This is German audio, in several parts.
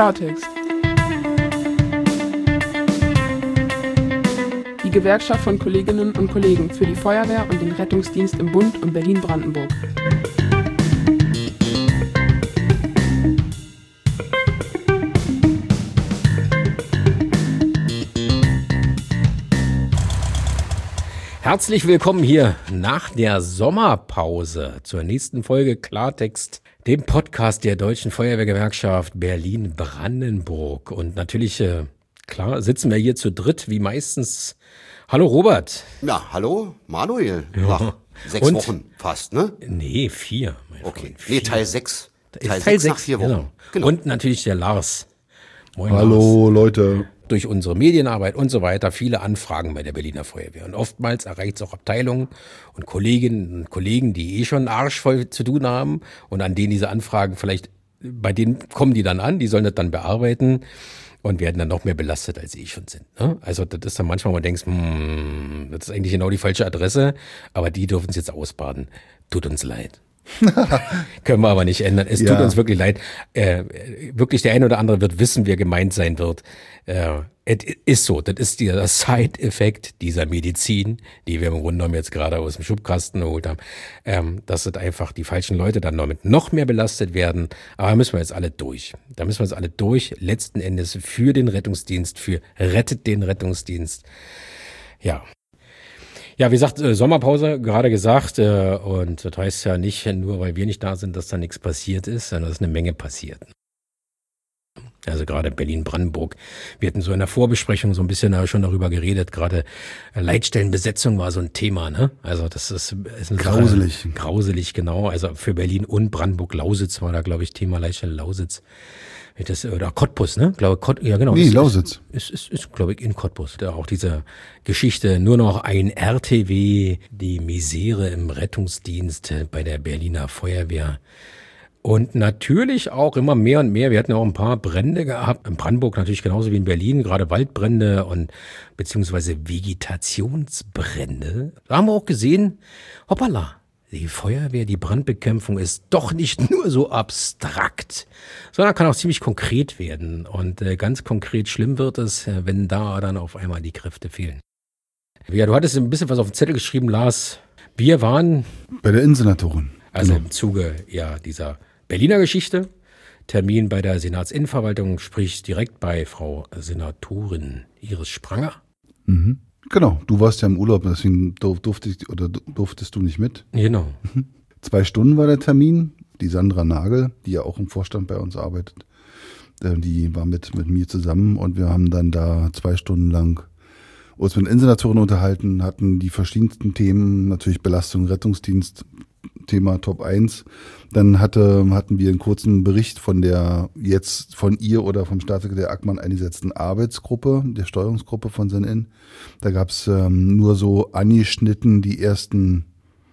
Klartext. Die Gewerkschaft von Kolleginnen und Kollegen für die Feuerwehr und den Rettungsdienst im Bund und Berlin-Brandenburg. Herzlich willkommen hier nach der Sommerpause zur nächsten Folge Klartext, dem Podcast der Deutschen Feuerwehrgewerkschaft Berlin-Brandenburg. Und natürlich, klar, sitzen wir hier zu dritt, wie meistens. Hallo Robert. Ja, hallo Manuel. Ja. Nach 6 Wochen fast, ne? Nee, 4. Okay, nee, Teil 6. Teil 6 nach 6, 4 Wochen. Genau. Und natürlich der Lars. Moin, Hallo Lars. Leute. Durch unsere Medienarbeit und so weiter viele Anfragen bei der Berliner Feuerwehr. Und oftmals erreicht es auch Abteilungen und Kolleginnen und Kollegen, die schon einen Arsch voll zu tun haben und an denen diese Anfragen vielleicht, bei denen kommen die dann an, die sollen das dann bearbeiten und werden dann noch mehr belastet, als sie schon sind. Ne? Also das ist dann manchmal, wo man denkt, das ist eigentlich genau die falsche Adresse, aber die dürfen es jetzt ausbaden. Tut uns leid. Können wir aber nicht ändern. Es tut uns wirklich leid. Wirklich der eine oder andere wird wissen, wer gemeint sein wird. Es ist so. Das ist der Side-Effekt dieser Medizin, die wir im Grunde genommen jetzt gerade aus dem Schubkasten geholt haben. Dass das einfach die falschen Leute dann noch mehr belastet werden. Aber da müssen wir jetzt alle durch. Da müssen wir jetzt alle durch. Letzten Endes für den Rettungsdienst, für rettet den Rettungsdienst. Ja. Ja, wie gesagt, Sommerpause, gerade gesagt, und das heißt ja nicht nur, weil wir nicht da sind, dass da nichts passiert ist, sondern dass eine Menge passiert. Also gerade Berlin-Brandenburg. Wir hatten so in der Vorbesprechung so ein bisschen schon darüber geredet, gerade Leitstellenbesetzung war so ein Thema, ne? Also das ist eine grauselig. Sache, grauselig, genau. Also für Berlin und Brandenburg-Lausitz war da, glaube ich, Thema Leitstelle Lausitz. Oder Cottbus, ne? Ja, genau. Nee, Lausitz. Ist, glaube ich, in Cottbus. Da auch diese Geschichte, nur noch ein RTW, die Misere im Rettungsdienst bei der Berliner Feuerwehr. Und natürlich auch immer mehr und mehr. Wir hatten ja auch ein paar Brände gehabt. In Brandenburg natürlich genauso wie in Berlin, gerade Waldbrände und beziehungsweise Vegetationsbrände. Da haben wir auch gesehen, hoppala. Die Feuerwehr, die Brandbekämpfung ist doch nicht nur so abstrakt, sondern kann auch ziemlich konkret werden. Und ganz konkret schlimm wird es, wenn da dann auf einmal die Kräfte fehlen. Ja, du hattest ein bisschen was auf den Zettel geschrieben, Lars. Wir waren bei der Innensenatorin. Also im Zuge dieser Berliner Geschichte. Termin bei der Senatsinnenverwaltung, sprich direkt bei Frau Senatorin Iris Spranger. Mhm. Genau, du warst ja im Urlaub, deswegen durftest du nicht mit. Genau. 2 Stunden war der Termin. Die Sandra Nagel, die ja auch im Vorstand bei uns arbeitet, die war mit mir zusammen und wir haben dann da 2 Stunden lang uns mit Innensenatoren unterhalten, hatten die verschiedensten Themen, natürlich Belastung, Rettungsdienst, Thema Top 1. Dann hatten wir einen kurzen Bericht von der jetzt von ihr oder vom Staatssekretär Ackmann eingesetzten Arbeitsgruppe, der Steuerungsgruppe von SENIN. Da gab es nur so angeschnitten die ersten,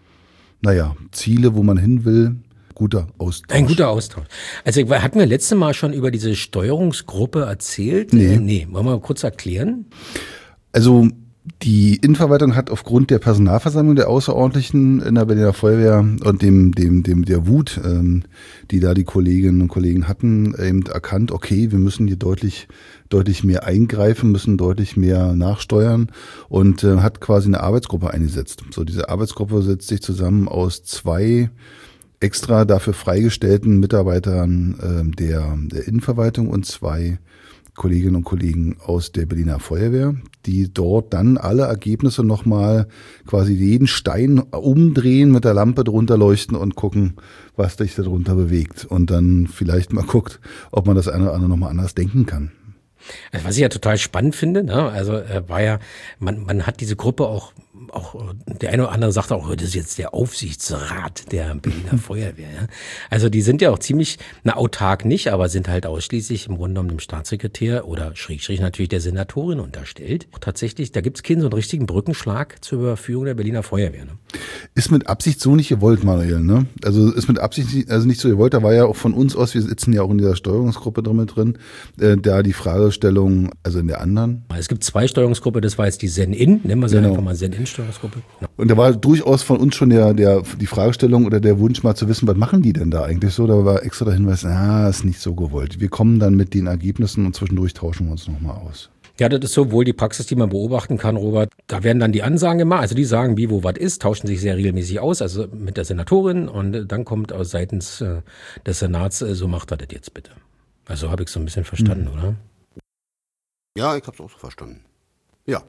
Ziele, wo man hin will. Guter Austausch. Ein guter Austausch. Also hatten wir letztes Mal schon über diese Steuerungsgruppe erzählt? Nee. Wollen wir mal kurz erklären? Also die Innenverwaltung hat aufgrund der Personalversammlung der Außerordentlichen in der Berliner Feuerwehr und der Wut, die da die Kolleginnen und Kollegen hatten, eben erkannt, okay, wir müssen hier deutlich mehr eingreifen, müssen deutlich mehr nachsteuern und hat quasi eine Arbeitsgruppe eingesetzt. So, diese Arbeitsgruppe setzt sich zusammen aus 2 extra dafür freigestellten Mitarbeitern der Innenverwaltung und 2 Kolleginnen und Kollegen aus der Berliner Feuerwehr, die dort dann alle Ergebnisse nochmal quasi jeden Stein umdrehen, mit der Lampe drunter leuchten und gucken, was sich darunter bewegt. Und dann vielleicht mal guckt, ob man das eine oder andere nochmal anders denken kann. Also was ich ja total spannend finde, ne? Also war ja, man hat diese Gruppe auch der eine oder andere sagt auch, das ist jetzt der Aufsichtsrat der Berliner Feuerwehr. Ja? Also die sind ja auch ziemlich, autark nicht, aber sind halt ausschließlich im Grunde genommen dem Staatssekretär oder Schrägstrich natürlich der Senatorin unterstellt. Auch tatsächlich, da gibt's keinen so einen richtigen Brückenschlag zur Führung der Berliner Feuerwehr. Ne? Ist mit Absicht so nicht gewollt, Manuel, ne? Also ist mit Absicht nicht so gewollt. Da war ja auch von uns aus, wir sitzen ja auch in dieser Steuerungsgruppe drin, da die Fragestellung, also in der anderen. Es gibt 2 Steuerungsgruppen, das war jetzt die SENIN, nennen wir sie einfach mal SENIN Dienststeuerungsgruppe. Ja. Und da war durchaus von uns schon die Fragestellung oder der Wunsch mal zu wissen, was machen die denn da eigentlich so? Da war extra der Hinweis, ist nicht so gewollt. Wir kommen dann mit den Ergebnissen und zwischendurch tauschen wir uns nochmal aus. Ja, das ist so wohl die Praxis, die man beobachten kann, Robert. Da werden dann die Ansagen gemacht, also die sagen, wie, wo, was ist, tauschen sich sehr regelmäßig aus, also mit der Senatorin und dann kommt aus seitens des Senats, so macht er das jetzt bitte. Also habe ich so ein bisschen verstanden, oder? Ja, ich habe es auch so verstanden. Ja.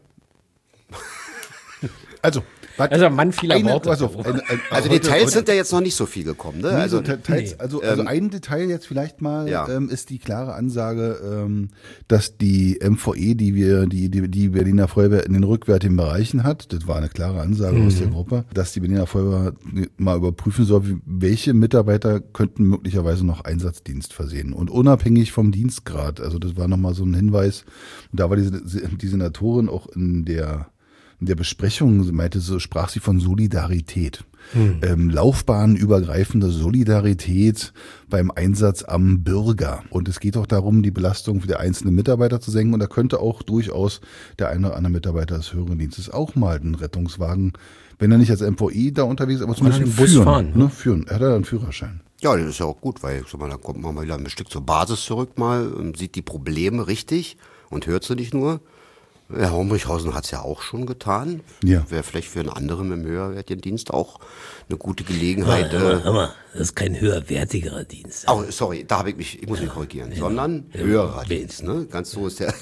Also Mann vieler Worte. Also Details sind ja jetzt noch nicht so viel gekommen, ne? Also ein Detail jetzt vielleicht mal ist die klare Ansage, dass die MVE, die Berliner Feuerwehr in den rückwärtigen Bereichen hat, das war eine klare Ansage aus der Gruppe, dass die Berliner Feuerwehr mal überprüfen soll, welche Mitarbeiter könnten möglicherweise noch Einsatzdienst versehen. Und unabhängig vom Dienstgrad, also das war nochmal so ein Hinweis, und da war die Senatorin auch in der Besprechung sprach sie von Solidarität. Laufbahnübergreifende Solidarität beim Einsatz am Bürger. Und es geht auch darum, die Belastung für die einzelnen Mitarbeiter zu senken. Und da könnte auch durchaus der eine oder andere Mitarbeiter des höheren Dienstes auch mal einen Rettungswagen, wenn er nicht als MVI da unterwegs ist, aber zumindest einen Bus fahren. Ne? Führen. Er hat ja einen Führerschein. Ja, das ist ja auch gut, weil da kommt man mal wieder ein Stück zur Basis zurück und sieht die Probleme richtig und hört sie nicht nur. Herr Hombrichhausen hat es ja auch schon getan. Ja. Wäre vielleicht für einen anderen im höherwertigen Dienst auch eine gute Gelegenheit. Hör mal, das ist kein höherwertigerer Dienst. Oh, sorry, ich muss mich korrigieren, sondern höherer Dienst. Ne? Ganz so ist der.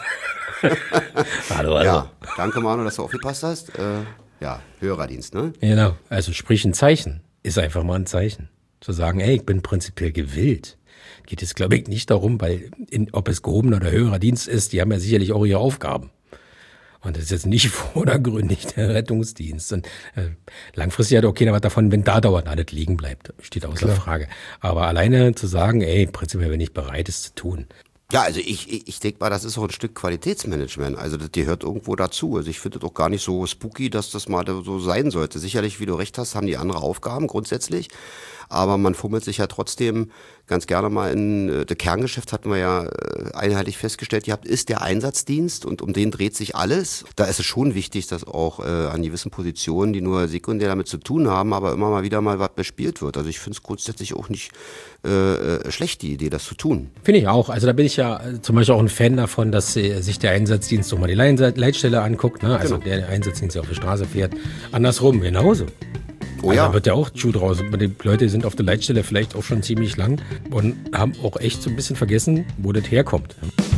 Hallo. Ja, danke Manu, dass du aufgepasst hast. Höherer Dienst, ne? Genau, also sprich ein Zeichen. Ist einfach mal ein Zeichen. Zu sagen, ich bin prinzipiell gewillt. Geht es, glaube ich, nicht darum, weil ob es gehobener oder höherer Dienst ist, die haben ja sicherlich auch ihre Aufgaben. Und das ist jetzt nicht vordergründig der Rettungsdienst. Und langfristig hat auch keiner was davon, wenn da dauernd alles liegen bleibt. Steht außer Frage. Aber alleine zu sagen, prinzipiell bin ich bereit, es zu tun. Ja, also ich denke mal, das ist auch ein Stück Qualitätsmanagement. Also das gehört irgendwo dazu. Also ich finde das auch gar nicht so spooky, dass das mal so sein sollte. Sicherlich, wie du recht hast, haben die andere Aufgaben grundsätzlich. Aber man fummelt sich ja trotzdem ganz gerne mal das Kerngeschäft hatten wir ja einheitlich festgestellt, ist der Einsatzdienst und um den dreht sich alles. Da ist es schon wichtig, dass auch an gewissen Positionen, die nur sekundär damit zu tun haben, aber immer mal wieder mal was bespielt wird. Also ich finde es grundsätzlich auch nicht schlecht, die Idee, das zu tun. Finde ich auch. Also da bin ich ja zum Beispiel auch ein Fan davon, dass sich der Einsatzdienst doch mal die Leitstelle anguckt. Ne? Also der Einsatzdienst, der auf der Straße fährt. Andersrum, genauso. Oh ja. Da wird ja auch Schuh draus. Die Leute sind auf der Leitstelle vielleicht auch schon ziemlich lang und haben auch echt so ein bisschen vergessen, wo das herkommt.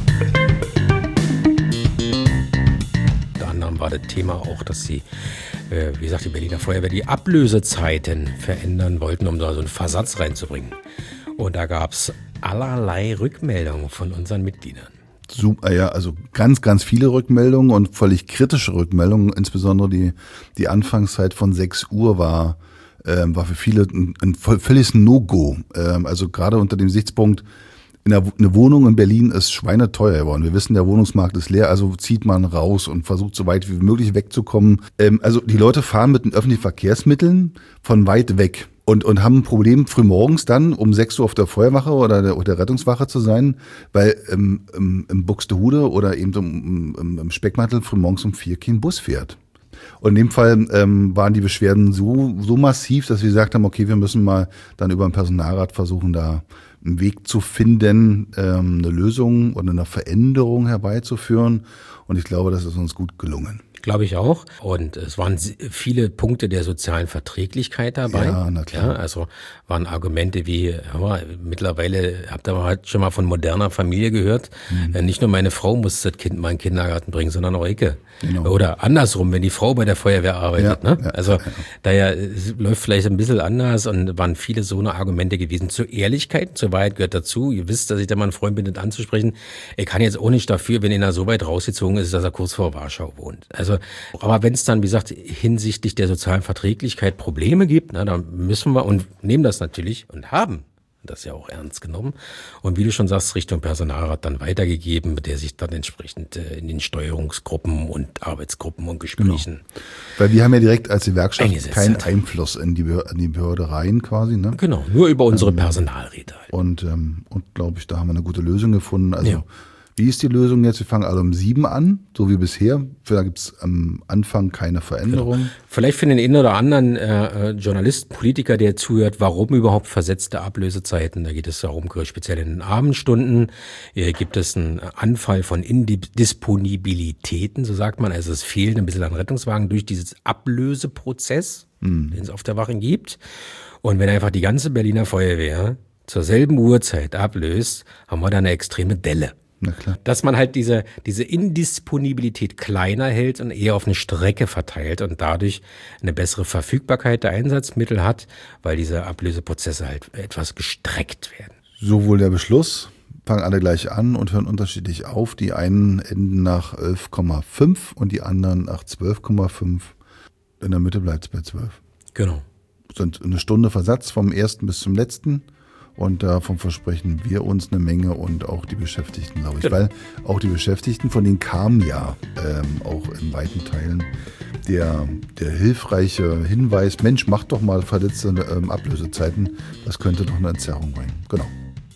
Unter anderem war das Thema auch, dass sie, wie gesagt, die Berliner Feuerwehr die Ablösezeiten verändern wollten, um da so einen Versatz reinzubringen. Und da gab es allerlei Rückmeldungen von unseren Mitgliedern. Super, ja, also ganz, ganz viele Rückmeldungen und völlig kritische Rückmeldungen. Insbesondere die Anfangszeit von 6 Uhr war für viele ein völliges No-Go. Also gerade unter dem Gesichtspunkt, eine Wohnung in Berlin ist schweineteuer geworden. Wir wissen, der Wohnungsmarkt ist leer, also zieht man raus und versucht so weit wie möglich wegzukommen. Also die Leute fahren mit den öffentlichen Verkehrsmitteln von weit weg. Und haben ein Problem, frühmorgens dann um 6 Uhr auf der Feuerwache oder der Rettungswache zu sein, weil im Buxtehude oder eben im Speckmantel frühmorgens um 4 kein Bus fährt. Und in dem Fall waren die Beschwerden so massiv, dass wir gesagt haben, okay, wir müssen mal dann über den Personalrat versuchen, da einen Weg zu finden, eine Lösung oder eine Veränderung herbeizuführen. Und ich glaube, das ist uns gut gelungen. Glaube ich auch. Und es waren viele Punkte der sozialen Verträglichkeit dabei. Ja, na klar. Ja, also waren Argumente wie, mittlerweile habt ihr halt schon mal von moderner Familie gehört. Nicht nur meine Frau muss das Kind mal in den Kindergarten bringen, sondern auch Ecke. Genau. Oder andersrum, wenn die Frau bei der Feuerwehr arbeitet. Ja, ne? ja, also daher läuft vielleicht ein bisschen anders und waren viele so eine Argumente gewesen. Zur Ehrlichkeit, zur Wahrheit gehört dazu. Ihr wisst, dass ich da mal ein Freund bin, das anzusprechen. Ich kann jetzt auch nicht dafür, wenn einer so weit rausgezogen ist, dass er kurz vor Warschau wohnt. Also, aber wenn es dann, wie gesagt, hinsichtlich der sozialen Verträglichkeit Probleme gibt, na, dann müssen wir und nehmen das natürlich und haben das ja auch ernst genommen. Und wie du schon sagst, Richtung Personalrat dann weitergegeben, der sich dann entsprechend in den Steuerungsgruppen und Arbeitsgruppen und Gesprächen. Genau. Weil wir haben ja direkt als Gewerkschaft keinen hat. Einfluss in die Behörde rein quasi. Ne? Genau, nur über unsere Personalräte halt. Und glaube ich, da haben wir eine gute Lösung gefunden. Also Wie ist die Lösung jetzt? Wir fangen alle um 7 an, so wie bisher. Da gibt es am Anfang keine Veränderung. Genau. Vielleicht für den einen oder anderen Journalisten, Politiker, der zuhört, warum überhaupt versetzte Ablösezeiten? Da geht es darum, speziell in den Abendstunden gibt es einen Anfall von Indisponibilitäten, so sagt man. Also es fehlt ein bisschen an Rettungswagen durch dieses Ablöseprozess, den es auf der Wache gibt. Und wenn einfach die ganze Berliner Feuerwehr zur selben Uhrzeit ablöst, haben wir da eine extreme Delle. Na klar. Dass man halt diese Indisponibilität kleiner hält und eher auf eine Strecke verteilt und dadurch eine bessere Verfügbarkeit der Einsatzmittel hat, weil diese Ablöseprozesse halt etwas gestreckt werden. Sowohl der Beschluss, fangen alle gleich an und hören unterschiedlich auf. Die einen enden nach 11,5 und die anderen nach 12,5. In der Mitte bleibt es bei 12. Genau. Sind eine Stunde Versatz vom ersten bis zum letzten. Und davon versprechen wir uns eine Menge und auch die Beschäftigten, glaube ich. Genau. Weil auch die Beschäftigten, von denen kam ja auch in weiten Teilen der hilfreiche Hinweis, Mensch, mach doch mal verletzte Ablösezeiten. Das könnte doch eine Entzerrung bringen. Genau.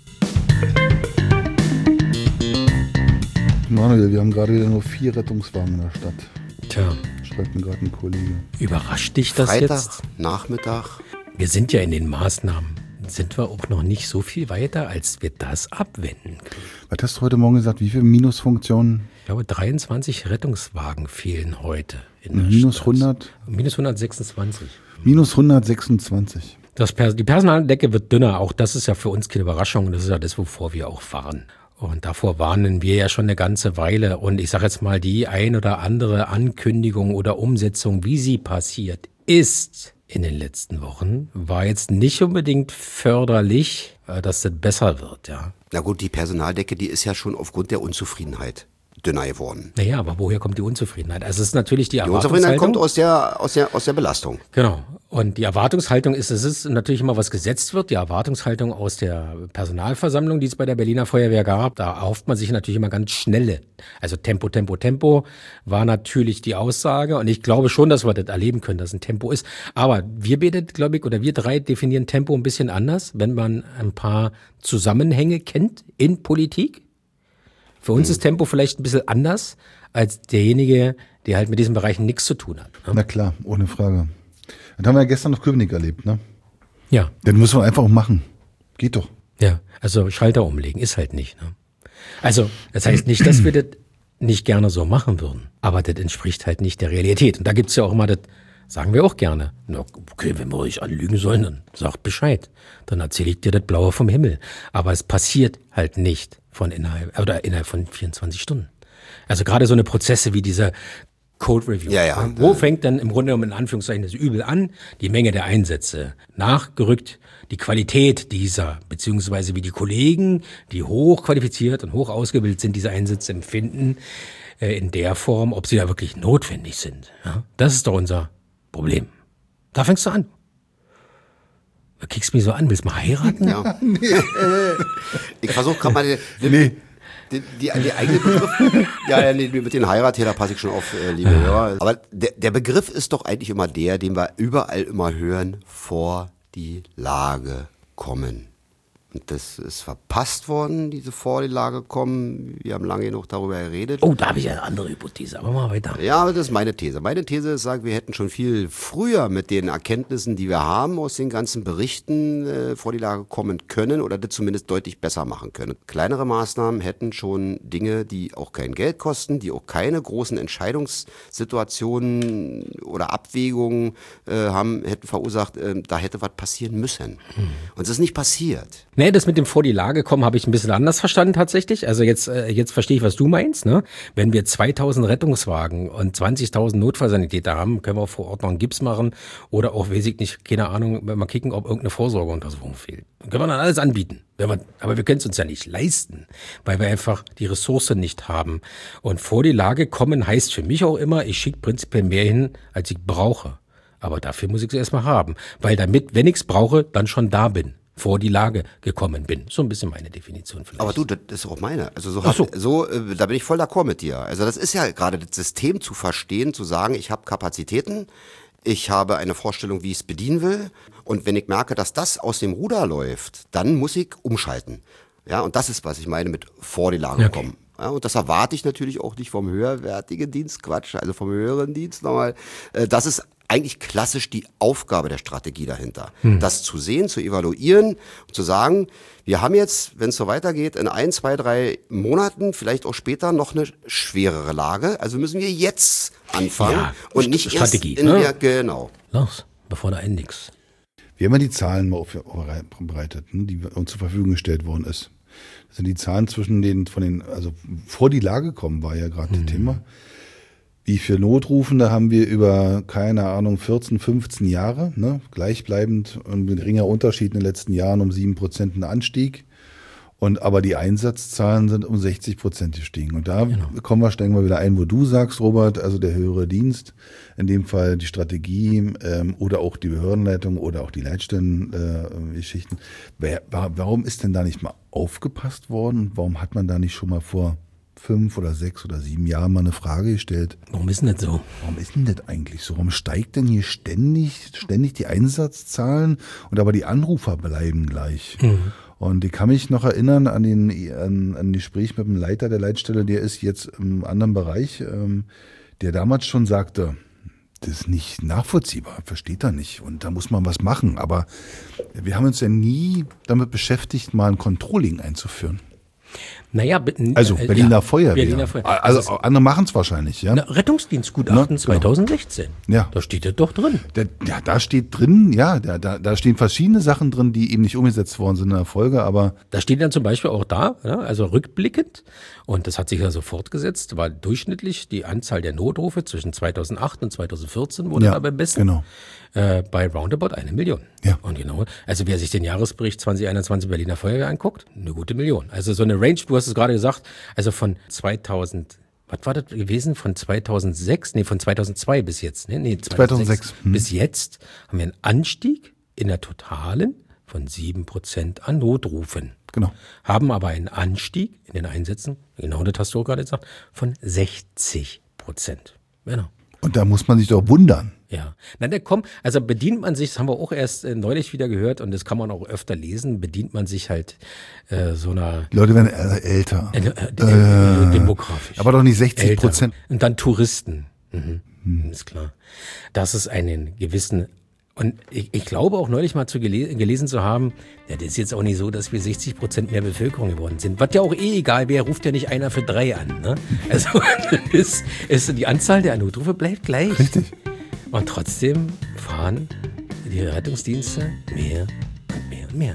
Manuel, wir haben gerade wieder nur 4 Rettungswagen in der Stadt. Tja, Schreibt mir gerade ein Kollege. überrascht dich das Freitag, jetzt? Nachmittag. Wir sind ja in den Maßnahmen. Sind wir auch noch nicht so viel weiter, als wir das abwenden können. Was hast du heute Morgen gesagt? Wie viele Minusfunktionen? Ich glaube, 23 Rettungswagen fehlen heute in der Minus Stadt. 100? Minus 126. Minus 126. Die Personaldecke wird dünner. Auch das ist ja für uns keine Überraschung. Das ist ja das, wovor wir auch warnen. Und davor warnen wir ja schon eine ganze Weile. Und ich sage jetzt mal, die ein oder andere Ankündigung oder Umsetzung, wie sie passiert ist in den letzten Wochen, war jetzt nicht unbedingt förderlich, dass das besser wird, ja. Na gut, die Personaldecke, die ist ja schon aufgrund der Unzufriedenheit dünner geworden. Naja, aber woher kommt die Unzufriedenheit? Also es ist natürlich die Die Unzufriedenheit Erwartungshaltung. kommt aus der Belastung. Genau. Und die Erwartungshaltung ist, es ist natürlich immer, was gesetzt wird. Die Erwartungshaltung aus der Personalversammlung, die es bei der Berliner Feuerwehr gab, da erhofft man sich natürlich immer ganz schnelle. Also Tempo, Tempo, Tempo war natürlich die Aussage. Und ich glaube schon, dass wir das erleben können, dass ein Tempo ist. Aber wir beide, glaube ich, oder wir drei definieren Tempo ein bisschen anders, wenn man ein paar Zusammenhänge kennt in Politik. Für uns ist Tempo vielleicht ein bisschen anders als derjenige, der halt mit diesen Bereichen nichts zu tun hat. Ne? Na klar, ohne Frage. Das haben wir ja gestern auf Köpenick erlebt, ne? Ja, Das müssen wir einfach auch machen. Geht doch. ja. Also Schalter umlegen ist halt nicht. Ne? Also das heißt nicht, dass wir das nicht gerne so machen würden. Aber das entspricht halt nicht der Realität. Und da gibt's ja auch immer das, sagen wir auch gerne. Na, okay, wenn wir euch anlügen sollen, dann sagt Bescheid. Dann erzähle ich dir das Blaue vom Himmel. Aber es passiert halt nicht innerhalb von 24 Stunden. Also gerade so eine Prozesse wie diese Code Review. Ja. Wo fängt dann im Grunde genommen in Anführungszeichen das Übel an? Die Menge der Einsätze nachgerückt, die Qualität dieser, beziehungsweise wie die Kollegen, die hochqualifiziert und hoch ausgebildet sind, diese Einsätze empfinden, in der Form, ob sie da wirklich notwendig sind. Ja? Das ist doch unser Problem. Da fängst du an. Du kickst mich so an, willst du mal heiraten? Ja. Ich versuche gerade mal die eigene Begriff. Mit den Heirat, da passe ich schon auf, liebe Hörer. Aber der Begriff ist doch eigentlich immer der, den wir überall immer hören, vor die Lage kommen. Und das ist verpasst worden, diese vor die Lage kommen. Wir haben lange genug darüber geredet. Oh, da habe ich ja eine andere Hypothese, aber mal weiter. Ja, aber das ist meine These. Meine These ist, wir hätten schon viel früher mit den Erkenntnissen, die wir haben, aus den ganzen Berichten vor die Lage kommen können oder das zumindest deutlich besser machen können. Kleinere Maßnahmen hätten schon Dinge, die auch kein Geld kosten, die auch keine großen Entscheidungssituationen oder Abwägungen hätten verursacht, da hätte was passieren müssen. Und es ist nicht passiert. Nee, das mit dem vor die Lage kommen habe ich ein bisschen anders verstanden tatsächlich. Also jetzt verstehe ich, was du meinst. Ne? Wenn wir 2000 Rettungswagen und 20.000 Notfallsanitäter haben, können wir auch vor Ort noch einen Gips machen oder auch, weiß ich nicht, keine Ahnung, mal kicken, ob irgendeine Vorsorgeuntersuchung fehlt. Dann können wir dann alles anbieten. Aber wir können es uns ja nicht leisten, weil wir einfach die Ressource nicht haben. Und vor die Lage kommen heißt für mich auch immer, ich schicke prinzipiell mehr hin, als ich brauche. Aber dafür muss ich es erstmal haben. Weil damit, wenn ich es brauche, dann schon da bin. Vor die Lage gekommen bin. So ein bisschen meine Definition vielleicht. Aber du, das ist auch meine. Also da bin ich voll d'accord mit dir. Also das ist ja gerade das System zu verstehen, zu sagen, ich habe Kapazitäten, ich habe eine Vorstellung, wie ich es bedienen will. Und wenn ich merke, dass das aus dem Ruder läuft, dann muss ich umschalten. Ja, und das ist, was ich meine mit vor die Lage kommen. Ja, und das erwarte ich natürlich auch nicht vom höherwertigen Dienst, also vom höheren Dienst nochmal. Das ist eigentlich klassisch die Aufgabe der Strategie dahinter. Das zu sehen, zu evaluieren und zu sagen, wir haben jetzt, wenn es so weitergeht, in 1, 2, 3 Monaten, vielleicht auch später, noch eine schwerere Lage. Also müssen wir jetzt anfangen und nicht Strategie, erst in der, genau. Los, bevor da nix. Wir haben ja die Zahlen mal aufbereitet, die uns zur Verfügung gestellt worden ist. Das sind die Zahlen also vor die Lage kommen war ja gerade das Thema. Wie viele Notrufende haben wir über, keine Ahnung, 14, 15 Jahre, ne? Gleichbleibend und mit geringer Unterschied in den letzten Jahren um 7% ein Anstieg. Aber die Einsatzzahlen sind um 60% gestiegen. Und da steigen wir wieder ein, wo du sagst, Robert, also der höhere Dienst, in dem Fall die Strategie oder auch die Behördenleitung oder auch die Leitstellengeschichten. Warum ist denn da nicht mal aufgepasst worden? Warum hat man da nicht schon mal vor 5 oder 6 oder 7 Jahren mal eine Frage gestellt? Warum ist denn das so? Warum ist denn das eigentlich so? Warum steigt denn hier ständig die Einsatzzahlen und aber die Anrufer bleiben gleich? Und ich kann mich noch erinnern an ein Gespräch mit dem Leiter der Leitstelle, der ist jetzt im anderen Bereich, der damals schon sagte, das ist nicht nachvollziehbar, versteht er nicht und da muss man was machen. Aber wir haben uns ja nie damit beschäftigt, mal ein Controlling einzuführen. Naja, also Berliner Feuerwehr. Berliner Feuerwehr. Also andere machen es wahrscheinlich, ja. Rettungsdienstgutachten 2016. Ja. Da steht das doch drin. Da steht drin, da stehen verschiedene Sachen drin, die eben nicht umgesetzt worden sind in der Folge, aber. Da steht dann zum Beispiel auch also rückblickend, und das hat sich ja so fortgesetzt, war durchschnittlich die Anzahl der Notrufe zwischen 2008 und 2014 wurde da bemessen. Genau. Bei roundabout 1 Million. Ja. Und genau, also wer sich den Jahresbericht 2021 Berliner Feuerwehr anguckt, eine gute Million. Also so eine Range, du hast es gerade gesagt, also von 2000, was war das gewesen? Von 2002 bis jetzt. Nee, 2006 bis jetzt haben wir einen Anstieg in der Totalen von 7% an Notrufen. Genau. Haben aber einen Anstieg in den Einsätzen, genau das hast du auch gerade gesagt, von 60%. Genau. Und da muss man sich doch wundern. Ja, also bedient man sich, das haben wir auch erst neulich wieder gehört und das kann man auch öfter lesen, bedient man sich halt so einer... Die Leute werden älter. Demografisch. Aber doch nicht 60%. Und dann Touristen. Ist klar. Dass es einen gewissen... Und ich glaube auch neulich mal gelesen zu haben, das ist jetzt auch nicht so, dass wir 60% mehr Bevölkerung geworden sind. Was ja auch egal wäre, ruft ja nicht einer für 3 an. Ne? Also die Anzahl der Notrufe bleibt gleich. Richtig. Und trotzdem fahren die Rettungsdienste mehr und mehr und mehr.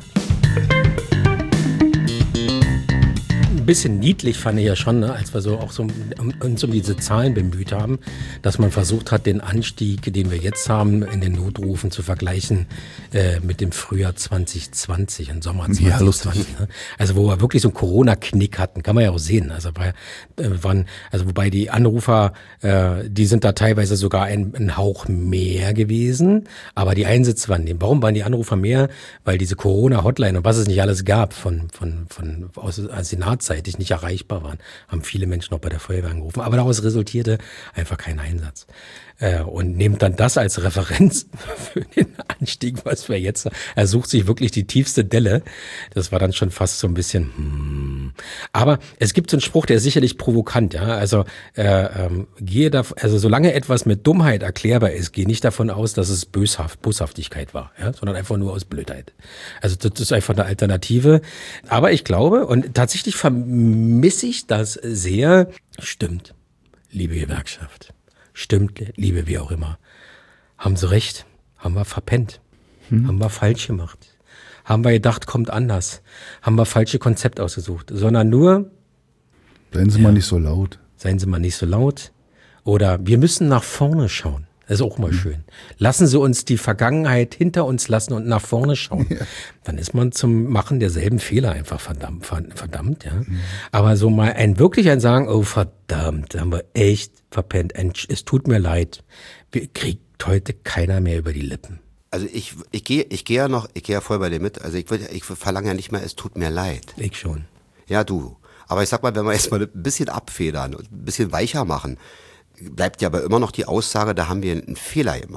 Ein bisschen niedlich fand ich ja schon, ne, als wir so auch so uns um diese Zahlen bemüht haben, dass man versucht hat, den Anstieg, den wir jetzt haben, in den Notrufen zu vergleichen mit dem Frühjahr 2020 und Sommer 2020. Ja, ne? Also wo wir wirklich so einen Corona-Knick hatten, kann man ja auch sehen. Also wobei die Anrufer, die sind da teilweise sogar ein Hauch mehr gewesen, aber die Einsätze waren dem. Warum waren die Anrufer mehr? Weil diese Corona-Hotline und was es nicht alles gab aus Senatzeit nicht erreichbar waren, haben viele Menschen noch bei der Feuerwehr angerufen. Aber daraus resultierte einfach kein Einsatz. Und nehmt dann das als Referenz für den Anstieg, was wir jetzt, er sucht sich wirklich die tiefste Delle. Das war dann schon fast so ein bisschen, Aber es gibt so einen Spruch, der ist sicherlich provokant, ja. Also, solange etwas mit Dummheit erklärbar ist, geh nicht davon aus, dass es Boshaftigkeit war, ja, sondern einfach nur aus Blödheit. Also, das ist einfach eine Alternative. Aber ich glaube, und tatsächlich vermisse ich das sehr, stimmt, liebe Gewerkschaft. Stimmt, liebe wie auch immer. Haben sie recht? Haben wir verpennt? Haben wir falsch gemacht? Haben wir gedacht, kommt anders? Haben wir falsche Konzept ausgesucht? Sondern nur... Seien Sie mal nicht so laut. Seien Sie mal nicht so laut. Oder wir müssen nach vorne schauen. Das ist auch mal schön. Lassen Sie uns die Vergangenheit hinter uns lassen und nach vorne schauen. Ja. Dann ist man zum Machen derselben Fehler einfach verdammt, ja. Aber so mal wirklich ein Sagen, oh verdammt, haben wir echt verpennt. Es tut mir leid. Kriegt heute keiner mehr über die Lippen. Also ich gehe ja voll bei dir mit. Also ich verlange ja nicht mehr, es tut mir leid. Ich schon. Ja, du. Aber ich sag mal, wenn wir jetzt mal ein bisschen abfedern und ein bisschen weicher machen, bleibt ja aber immer noch die Aussage, da haben wir einen Fehler gemacht.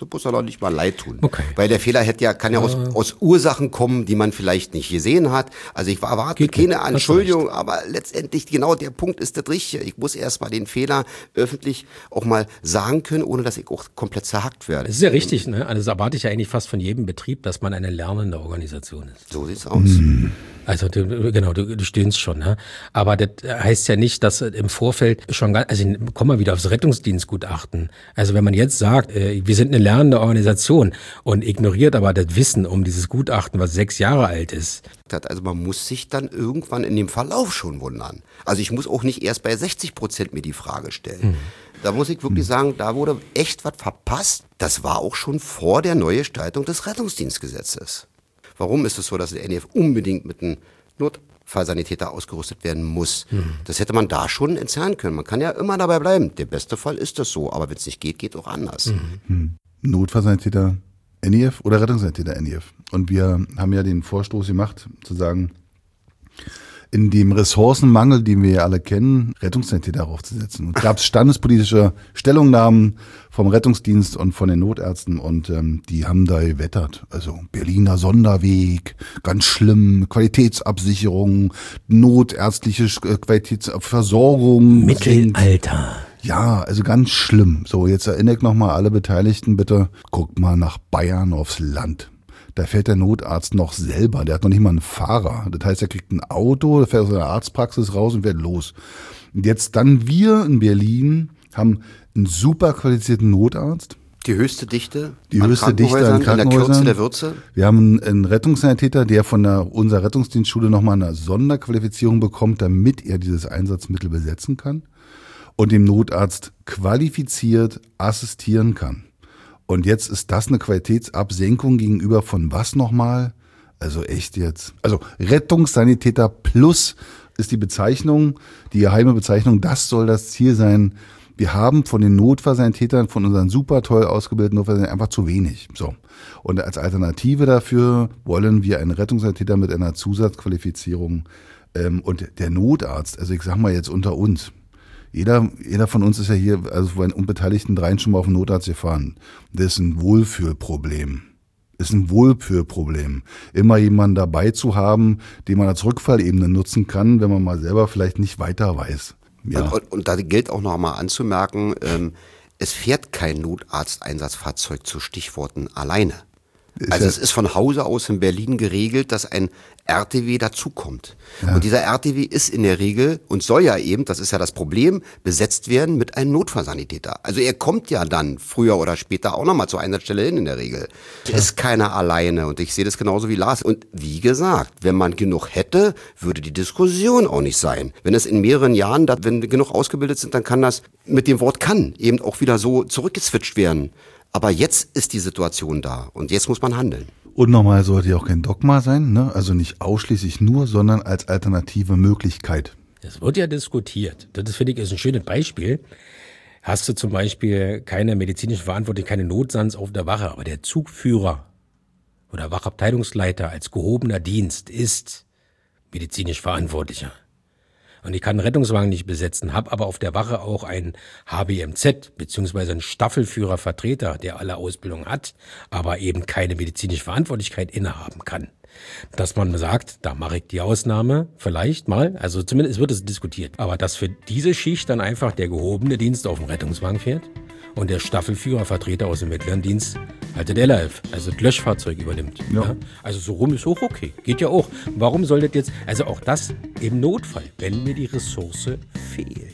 Das muss er doch nicht mal leid tun. Okay. Weil der Fehler kann ja aus Ursachen kommen, die man vielleicht nicht gesehen hat. Also ich erwarte keine Entschuldigung, aber letztendlich genau der Punkt ist das Richtige. Ich muss erst mal den Fehler öffentlich auch mal sagen können, ohne dass ich auch komplett zerhackt werde. Das ist ja richtig, ne? Also das erwarte ich ja eigentlich fast von jedem Betrieb, dass man eine lernende Organisation ist. So sieht's aus. Also du stöhnst schon, ne? Aber das heißt ja nicht, dass im Vorfeld schon komm mal wieder aufs Rettungsdienstgutachten. Also wenn man jetzt sagt, wir sind eine lernende Organisation und ignoriert aber das Wissen um dieses Gutachten, was 6 Jahre alt ist. Also man muss sich dann irgendwann in dem Verlauf schon wundern. Also ich muss auch nicht erst bei 60% mir die Frage stellen. Da muss ich wirklich sagen, da wurde echt was verpasst. Das war auch schon vor der Neugestaltung des Rettungsdienstgesetzes. Warum ist es so, dass der NEF unbedingt mit einem Notfallsanitäter ausgerüstet werden muss? Das hätte man da schon entzerren können. Man kann ja immer dabei bleiben. Der beste Fall ist das so, aber wenn es nicht geht, geht auch anders. Notfallsanitäter NEF oder Rettungssanitäter NEF. Und wir haben ja den Vorstoß gemacht, zu sagen, in dem Ressourcenmangel, den wir ja alle kennen, Rettungssanitäter aufzusetzen. Und gab es standespolitische Stellungnahmen vom Rettungsdienst und von den Notärzten und die haben da gewettert. Also Berliner Sonderweg, ganz schlimm, Qualitätsabsicherung, notärztliche Qualitätsversorgung. Mittelalter. Ja, also ganz schlimm. So, jetzt erinnere ich nochmal alle Beteiligten bitte, guckt mal nach Bayern aufs Land. Da fährt der Notarzt noch selber, der hat noch nicht mal einen Fahrer. Das heißt, er kriegt ein Auto, der fährt aus seiner Arztpraxis raus und fährt los. Und jetzt dann wir in Berlin haben einen super qualifizierten Notarzt. Die höchste Dichte an Krankenhäusern, in der Kürze der Würze. Wir haben einen Rettungssanitäter, der von unserer Rettungsdienstschule nochmal eine Sonderqualifizierung bekommt, damit er dieses Einsatzmittel besetzen kann und dem Notarzt qualifiziert assistieren kann. Und jetzt ist das eine Qualitätsabsenkung gegenüber von was nochmal? Also echt jetzt. Also Rettungssanitäter Plus ist die Bezeichnung, die geheime Bezeichnung. Das soll das Ziel sein. Wir haben von den Notfallsanitätern, von unseren super toll ausgebildeten Notfallsanitätern einfach zu wenig. So. Und als Alternative dafür wollen wir einen Rettungssanitäter mit einer Zusatzqualifizierung. Und der Notarzt, also ich sag mal jetzt unter uns, Jeder von uns ist ja hier, also von den Unbeteiligten 3 schon mal auf den Notarzt gefahren. Das ist ein Wohlfühlproblem. Immer jemanden dabei zu haben, den man als Rückfallebene nutzen kann, wenn man mal selber vielleicht nicht weiter weiß. Ja. Und da gilt auch noch mal anzumerken, es fährt kein Notarzteinsatzfahrzeug zu Stichworten alleine. Also es ist von Hause aus in Berlin geregelt, dass ein RTW dazukommt. Ja. Und dieser RTW ist in der Regel und soll ja eben, das ist ja das Problem, besetzt werden mit einem Notfallsanitäter. Also er kommt ja dann früher oder später auch nochmal zur Einsatzstelle hin in der Regel. Ja. Ist keiner alleine und ich sehe das genauso wie Lars. Und wie gesagt, wenn man genug hätte, würde die Diskussion auch nicht sein. Wenn es in mehreren Jahren, wenn genug ausgebildet sind, dann kann das mit dem Wort kann eben auch wieder so zurückgeswitcht werden. Aber jetzt ist die Situation da und jetzt muss man handeln. Und nochmal sollte ja auch kein Dogma sein, ne? Also nicht ausschließlich nur, sondern als alternative Möglichkeit. Das wird ja diskutiert. Das finde ich ist ein schönes Beispiel. Hast du zum Beispiel keine medizinische Verantwortung, keine Notsands auf der Wache, aber der Zugführer oder Wachabteilungsleiter als gehobener Dienst ist medizinisch Verantwortlicher. Und ich kann einen Rettungswagen nicht besetzen, habe aber auf der Wache auch einen HBMZ beziehungsweise einen Staffelführervertreter, der alle Ausbildung hat, aber eben keine medizinische Verantwortlichkeit innehaben kann. Dass man sagt, da mache ich die Ausnahme vielleicht mal, also zumindest wird es diskutiert, aber dass für diese Schicht dann einfach der gehobene Dienst auf dem Rettungswagen fährt und der Staffelführervertreter aus dem mittleren Dienst halt das LRF, also das Löschfahrzeug übernimmt. Ja. Ja? Also so rum ist auch okay, geht ja auch. Warum soll das jetzt, also auch das im Notfall, wenn mir die Ressource fehlt.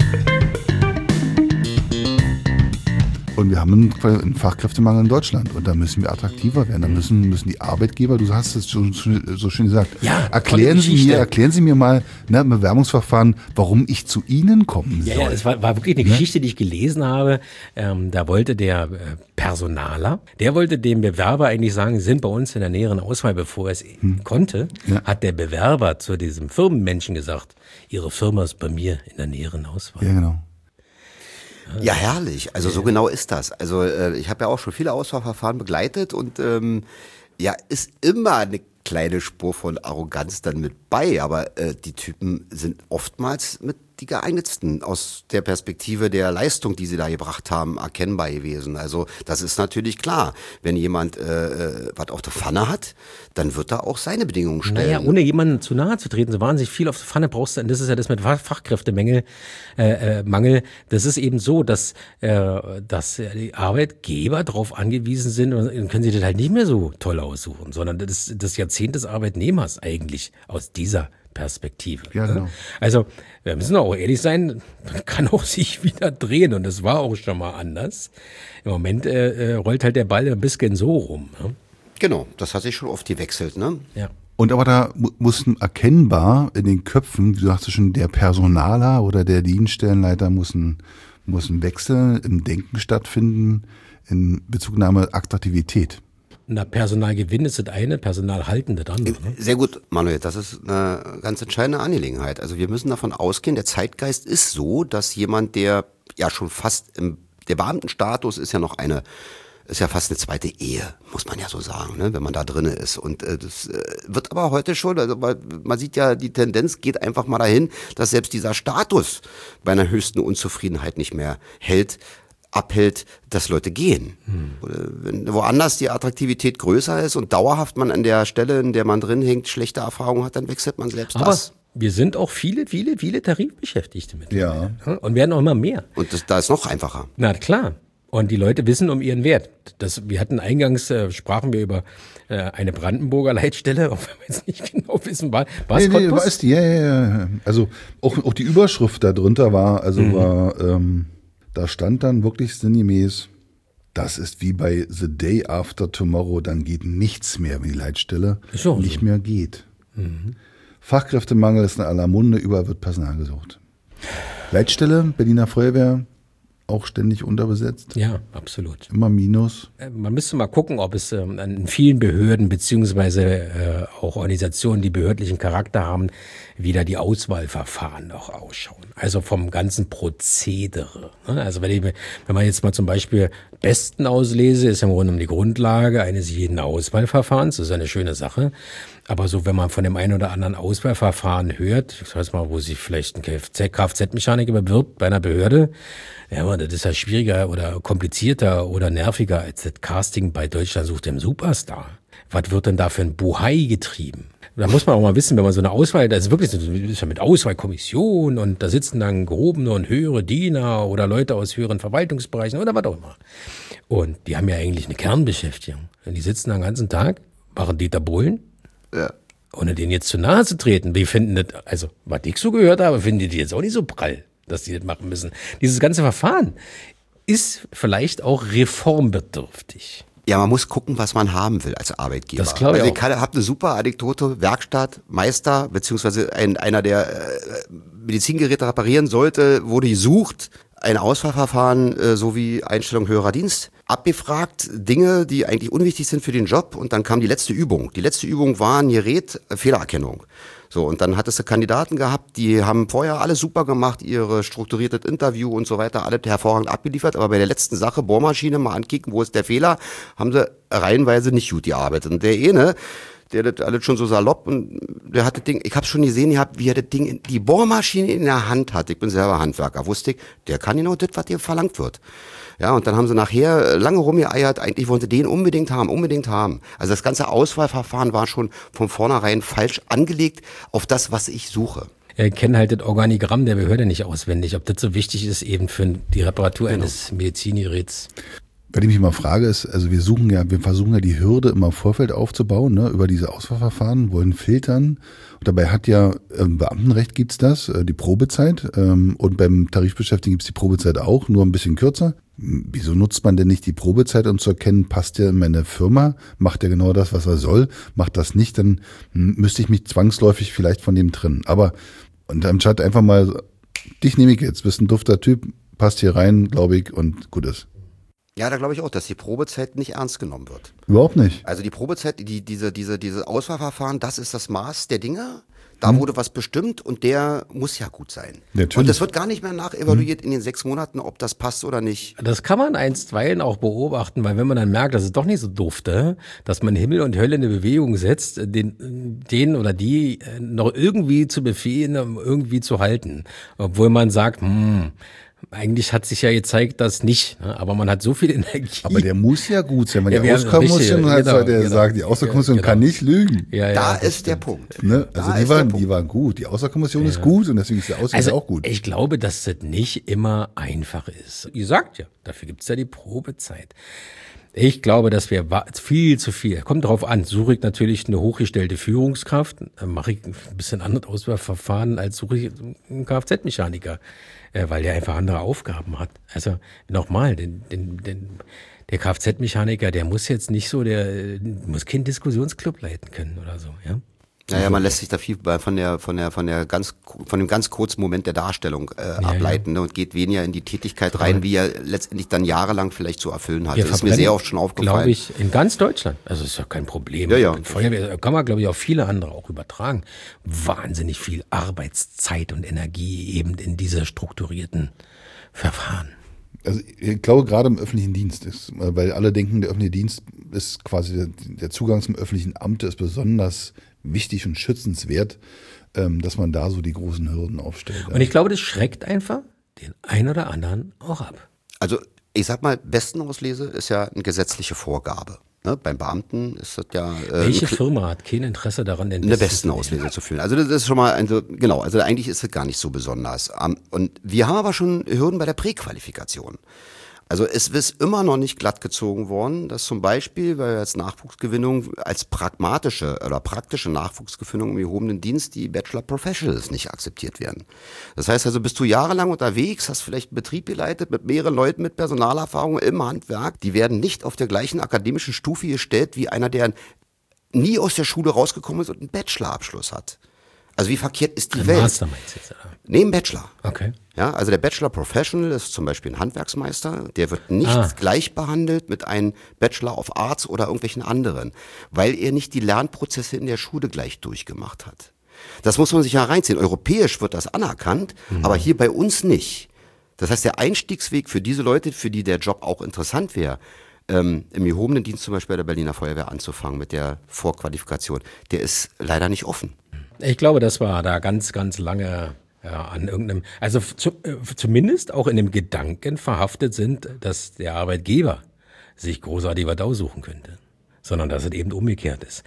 Und wir haben einen Fachkräftemangel in Deutschland und da müssen wir attraktiver werden. Da müssen die Arbeitgeber, du hast es schon so schön gesagt, ja, erklären Sie mir mal, ne, im Bewerbungsverfahren, warum ich zu Ihnen kommen soll. Ja, es war wirklich eine Geschichte, die ich gelesen habe. Da wollte der Personaler, der wollte dem Bewerber eigentlich sagen, Sie sind bei uns in der näheren Auswahl, bevor er es konnte, hat der Bewerber zu diesem Firmenmenschen gesagt, Ihre Firma ist bei mir in der näheren Auswahl. Ja, genau. Ja, herrlich. Also so genau ist das. Also ich habe ja auch schon viele Auswahlverfahren begleitet und ist immer eine kleine Spur von Arroganz dann mit bei, aber die Typen sind oftmals mit die geeignetsten aus der Perspektive der Leistung, die sie da gebracht haben, erkennbar gewesen. Also das ist natürlich klar. Wenn jemand was auf der Pfanne hat, dann wird er auch seine Bedingungen stellen. Naja, ohne jemandem zu nahe zu treten, so wahnsinnig viel auf der Pfanne brauchst du, und das ist ja das mit Fachkräftemangel, Mangel. Das ist eben so, dass die Arbeitgeber darauf angewiesen sind, und dann können sie das halt nicht mehr so toll aussuchen, sondern das Jahrzehnt des Arbeitnehmers eigentlich aus dieser Perspektive. Ja, genau. Also wir müssen auch ehrlich sein, man kann auch sich wieder drehen, und das war auch schon mal anders. Im Moment rollt halt der Ball ein bisschen so rum. Ne? Genau, das hat sich schon oft gewechselt, ne? Ja. Und aber da mussten erkennbar in den Köpfen, wie du sagst schon, der Personaler oder der Dienststellenleiter muss ein Wechsel im Denken stattfinden in Bezugnahme Attraktivität. Na, Personalgewinn ist das eine, Personalhalten das andere. Ne? Sehr gut, Manuel, das ist eine ganz entscheidende Angelegenheit. Also wir müssen davon ausgehen, der Zeitgeist ist so, dass jemand, der ja schon fast der Beamtenstatus ist ja fast eine zweite Ehe, muss man ja so sagen, ne, wenn man da drinne ist. Und das wird aber heute schon, also man sieht ja, die Tendenz geht einfach mal dahin, dass selbst dieser Status bei einer höchsten Unzufriedenheit nicht mehr abhält, dass Leute gehen. Oder wenn woanders die Attraktivität größer ist und dauerhaft man an der Stelle, in der man drin hängt, schlechte Erfahrungen hat, dann wechselt man selbst Aber das. wir sind auch viele Tarifbeschäftigte mit. Ja. Und werden auch immer mehr. Und da ist noch einfacher. Na klar. Und die Leute wissen um ihren Wert. Wir hatten eingangs, sprachen wir über eine Brandenburger Leitstelle, auch wenn wir jetzt nicht genau wissen, war es Nee, Cottbus? weißt du, ja. Also auch die Überschrift da drunter war, da stand dann wirklich sinngemäß, das ist wie bei The Day After Tomorrow, dann geht nichts mehr, wenn die Leitstelle Ist auch nicht so. mehr geht. Fachkräftemangel ist in aller Munde, überall wird Personal gesucht. Leitstelle, Berliner Feuerwehr, auch ständig unterbesetzt. Ja, absolut. Immer Minus. Man müsste mal gucken, ob es an vielen Behörden beziehungsweise auch Organisationen, die behördlichen Charakter haben, wie da die Auswahlverfahren noch ausschauen. Also vom ganzen Prozedere. Also wenn man jetzt mal zum Beispiel Besten auslese, ist ja im Grunde um die Grundlage eines jeden Auswahlverfahrens. Das ist eine schöne Sache. Aber so, wenn man von dem einen oder anderen Auswahlverfahren hört, ich weiß mal, wo sich vielleicht ein Kfz-Mechaniker bewirbt bei einer Behörde, ja, das ist ja schwieriger oder komplizierter oder nerviger als das Casting bei Deutschland sucht den Superstar. Was wird denn da für ein Buhai getrieben? Da muss man auch mal wissen, wenn man so eine Auswahl, das ist wirklich so, das ist ja mit Auswahlkommission und da sitzen dann gehobene und höhere Diener oder Leute aus höheren Verwaltungsbereichen oder was auch immer. Und die haben ja eigentlich eine Kernbeschäftigung. Und die sitzen den ganzen Tag, machen Dieter Bohlen. Ja. Ohne denen jetzt zu nahe zu treten. Die finden das, also was ich so gehört habe, finden die jetzt auch nicht so prall, dass die das machen müssen. Dieses ganze Verfahren ist vielleicht auch reformbedürftig. Ja, man muss gucken, was man haben will als Arbeitgeber. Das glaube ich also auch. Ich habe eine super Anekdote, Werkstatt, Meister, beziehungsweise einer, der Medizingeräte reparieren sollte, wurde gesucht, ein Auswahlverfahren sowie Einstellung höherer Dienst, abgefragt, Dinge, die eigentlich unwichtig sind für den Job, und dann kam die letzte Übung. Die letzte Übung war ein Gerät, Fehlererkennung. So, und dann hattest du Kandidaten gehabt, die haben vorher alles super gemacht, ihre strukturiertes Interview und so weiter, alles hervorragend abgeliefert, aber bei der letzten Sache, Bohrmaschine, mal ankicken, wo ist der Fehler, haben sie reihenweise nicht gut gearbeitet. Und der eine, der das alles schon so salopp, und der hat das Ding, ich habe schon gesehen, wie er das Ding, die Bohrmaschine in der Hand hat. Ich bin selber Handwerker, wusste ich, der kann genau das, was dir verlangt wird. Ja, und dann haben sie nachher lange rumgeeiert, eigentlich wollen sie den unbedingt haben. Also das ganze Auswahlverfahren war schon von vornherein falsch angelegt auf das, was ich suche. Ich kenne halt das Organigramm der Behörde nicht auswendig, ob das so wichtig ist eben für die Reparatur eines Medizingeräts. Wenn ich mich mal frage, ist, also wir versuchen ja die Hürde immer im Vorfeld aufzubauen, ne, über diese Auswahlverfahren, wollen filtern. Und dabei hat ja im Beamtenrecht gibt's das, die Probezeit, und beim Tarifbeschäftigten gibt's die Probezeit auch, nur ein bisschen kürzer. Wieso nutzt man denn nicht die Probezeit, um zu erkennen, passt der in meine Firma, macht er genau das, was er soll, macht das nicht, dann müsste ich mich zwangsläufig vielleicht von dem trennen. Aber, und anstatt einfach mal, dich nehme ich jetzt, bist ein dufter Typ, passt hier rein, glaube ich, und gut ist. Ja, da glaube ich auch, dass die Probezeit nicht ernst genommen wird. Überhaupt nicht. Also die Probezeit, diese Auswahlverfahren, das ist das Maß der Dinge. Da wurde was bestimmt und der muss ja gut sein. Natürlich. Und das wird gar nicht mehr nachevaluiert in den 6 Monaten, ob das passt oder nicht. Das kann man einstweilen auch beobachten, weil wenn man dann merkt, dass es doch nicht so dufte, dass man Himmel und Hölle in eine Bewegung setzt, den oder die noch irgendwie zu befehlen, irgendwie zu halten. Obwohl man sagt, eigentlich hat sich ja gezeigt, dass nicht, ne? Aber man hat so viel Energie. Aber der muss ja gut sein, weil Ja, die Auswahlkommission sagt, die Auswahlkommission kann nicht lügen. Ja, Da das ist der stimmt. Punkt. Ne? Also Da die ist der waren Punkt. gut. Die Auswahlkommission ist gut und deswegen ist der Auswahl Also auch gut. ich glaube, dass das nicht immer einfach ist. Ihr sagt ja, dafür gibt's ja die Probezeit. Ich glaube, dass wir viel zu viel, kommt drauf an, suche ich natürlich eine hochgestellte Führungskraft, mache ich ein bisschen anderes Auswahlverfahren als suche ich einen Kfz-Mechaniker, weil der einfach andere Aufgaben hat. Also nochmal, der Kfz-Mechaniker, der muss jetzt nicht so, der muss keinen Diskussionsclub leiten können oder so, ja. Naja, man lässt sich da viel von dem ganz kurzen Moment der Darstellung ableiten, ne, und geht weniger in die Tätigkeit rein, wie er letztendlich dann jahrelang vielleicht zu erfüllen hat. Das ist mir sehr oft schon aufgefallen. Glaube ich, in ganz Deutschland. Also ist ja kein Problem. Ja. Feuerwehr kann man, glaube ich, auf viele andere auch übertragen. Wahnsinnig viel Arbeitszeit und Energie eben in dieser strukturierten Verfahren. Also ich glaube gerade im öffentlichen Dienst ist, weil alle denken, der öffentliche Dienst ist quasi der Zugang zum öffentlichen Amt ist besonders wichtig und schützenswert, dass man da so die großen Hürden aufstellt. Und ich glaube, das schreckt einfach den einen oder anderen auch ab. Also ich sag mal, Bestenauslese ist ja eine gesetzliche Vorgabe. Ne? Beim Beamten ist das ja Welche Firma hat kein Interesse daran, den eine Bestenauslese zu führen? Also das ist schon mal, also eigentlich ist es gar nicht so besonders. Und wir haben aber schon Hürden bei der Präqualifikation. Also es ist immer noch nicht glatt gezogen worden, dass zum Beispiel, weil als Nachwuchsgewinnung, als pragmatische oder praktische Nachwuchsgewinnung im gehobenen Dienst die Bachelor Professionals nicht akzeptiert werden. Das heißt also, bist du jahrelang unterwegs, hast vielleicht einen Betrieb geleitet mit mehreren Leuten mit Personalerfahrung im Handwerk, die werden nicht auf der gleichen akademischen Stufe gestellt wie einer, der nie aus der Schule rausgekommen ist und einen Bachelorabschluss hat. Also wie verkehrt ist die Welt? Master meinst du jetzt, oder? Nee, ein Bachelor. Okay. Ja, also der Bachelor Professional ist zum Beispiel ein Handwerksmeister, der wird nicht gleich behandelt mit einem Bachelor of Arts oder irgendwelchen anderen, weil er nicht die Lernprozesse in der Schule gleich durchgemacht hat. Das muss man sich ja reinziehen. Europäisch wird das anerkannt, aber hier bei uns nicht. Das heißt, der Einstiegsweg für diese Leute, für die der Job auch interessant wäre, im gehobenen Dienst zum Beispiel bei der Berliner Feuerwehr anzufangen mit der Vorqualifikation, der ist leider nicht offen. Ich glaube, das war da ganz, ganz lange an irgendeinem, also zumindest auch in dem Gedanken verhaftet sind, dass der Arbeitgeber sich großartig was aussuchen könnte, sondern dass es eben umgekehrt ist.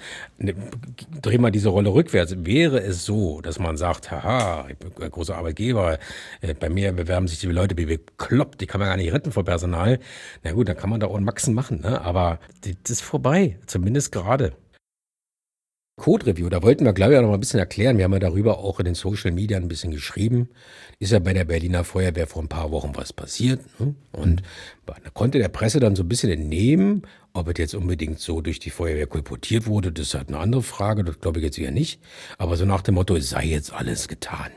Dreh mal diese Rolle rückwärts. Wäre es so, dass man sagt, haha, ich bin ein großer Arbeitgeber, bei mir bewerben sich die Leute wie bekloppt, die kann man gar nicht retten vor Personal. Na gut, dann kann man da auch einen Maxen machen, ne? Aber das ist vorbei, zumindest gerade. Code-Review, da wollten wir, glaube ich, auch noch mal ein bisschen erklären. Wir haben ja darüber auch in den Social Media ein bisschen geschrieben. Ist ja bei der Berliner Feuerwehr vor ein paar Wochen was passiert. Ne? Und da konnte der Presse dann so ein bisschen entnehmen, ob es jetzt unbedingt so durch die Feuerwehr kolportiert wurde. Das ist halt eine andere Frage, das glaube ich jetzt eher nicht. Aber so nach dem Motto, es sei jetzt alles getan.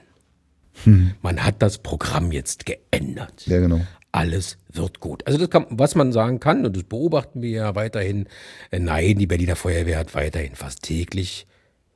Man hat das Programm jetzt geändert. Ja, genau. Alles wird gut. Also das kann, was man sagen kann, und das beobachten wir ja weiterhin, nein, die Berliner Feuerwehr hat weiterhin fast täglich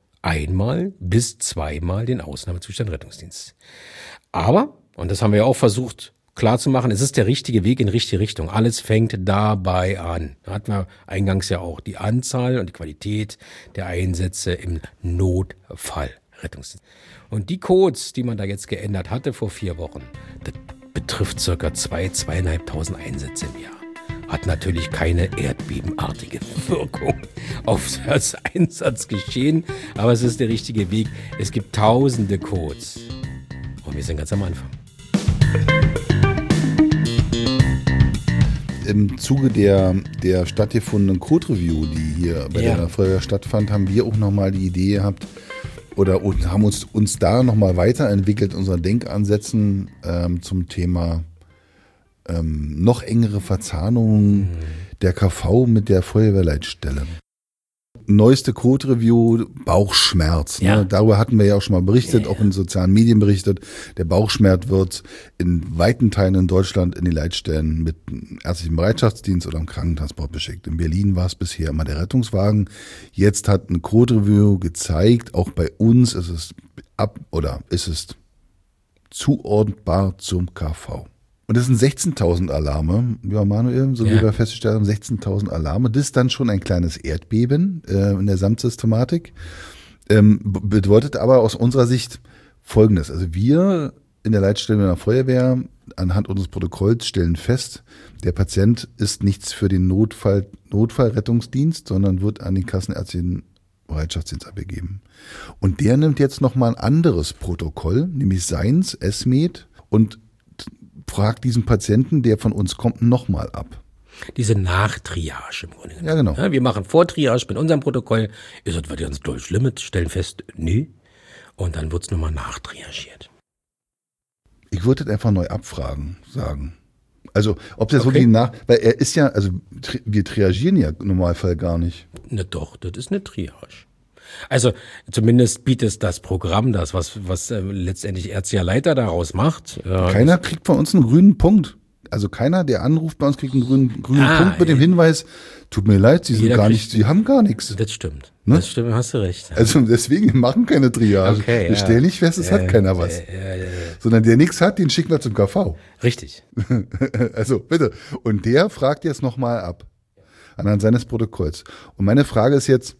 1 bis 2 den Ausnahmezustand Rettungsdienst. Aber, und das haben wir ja auch versucht klarzumachen, es ist der richtige Weg in die richtige Richtung. Alles fängt dabei an. Da hatten wir eingangs ja auch die Anzahl und die Qualität der Einsätze im Notfallrettungsdienst. Und die Codes, die man da jetzt geändert hatte vor 4 Wochen, das betrifft circa 2.500 Einsätze im Jahr. Hat natürlich keine erdbebenartige Wirkung auf das Einsatzgeschehen, aber es ist der richtige Weg. Es gibt tausende Codes und wir sind ganz am Anfang. Im Zuge der stattgefundenen Code-Review, die hier bei der Feuerwehr stattfand, haben wir auch nochmal die Idee gehabt, oder haben uns da nochmal weiterentwickelt, unseren Denkansätzen zum Thema noch engere Verzahnung der KV mit der Feuerwehrleitstelle. Neueste Code-Review, Bauchschmerz. Ja. Ne? Darüber hatten wir ja auch schon mal berichtet, auch in sozialen Medien berichtet. Der Bauchschmerz wird in weiten Teilen in Deutschland in die Leitstellen mit ärztlichem Bereitschaftsdienst oder im Krankentransport beschickt. In Berlin war es bisher immer der Rettungswagen. Jetzt hat ein Code-Review gezeigt, auch bei uns ist es zuordnbar zum KV. Und das sind 16.000 Alarme, ja Manuel, so wie wir festgestellt haben, 16.000 Alarme. Das ist dann schon ein kleines Erdbeben in der Gesamtsystematik. Bedeutet aber aus unserer Sicht Folgendes. Also wir in der Leitstelle der Feuerwehr anhand unseres Protokolls stellen fest, der Patient ist nichts für den Notfallrettungsdienst, sondern wird an den kassenärztlichen Bereitschaftsdienst abgegeben. Und der nimmt jetzt nochmal ein anderes Protokoll, nämlich seins, SMED, und fragt diesen Patienten, der von uns kommt, nochmal ab. Diese Nachtriage im Grunde. Ja, genau. Ja, wir machen Vortriage mit unserem Protokoll. Ist das was ganz doll Schlimmes? Stellen fest, nee. Und dann wird's nochmal nachtriagiert. Ich würde das einfach neu abfragen, sagen. Also, ob das wirklich weil er ist ja, also wir triagieren ja im Normalfall gar nicht. Ne, doch, das ist eine Triage. Also zumindest bietet das Programm das, was letztendlich ärztlicher Leiter daraus macht. Keiner kriegt von uns einen grünen Punkt. Also keiner, der anruft bei uns, kriegt einen grünen Punkt mit dem Hinweis, tut mir leid, Sie haben gar nichts. Das stimmt. Ne? Das stimmt, hast du recht. Also deswegen, wir machen keine Triage. Okay, wir stellen nicht fest, es hat keiner was. Sondern der nichts hat, den schicken wir zum KV. Richtig. Also bitte. Und der fragt jetzt nochmal ab. Anhand seines Protokolls. Und meine Frage ist jetzt,